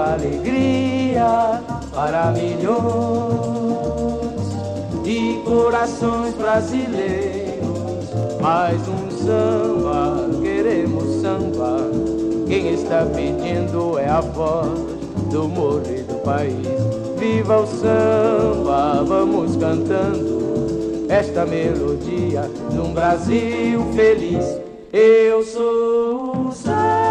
alegria para milhões de corações brasileiros. Mais um samba, queremos samba. Quem está pedindo é a voz do morro e do país. Viva o samba, vamos cantando esta melodia num Brasil feliz. Eu sou o samba.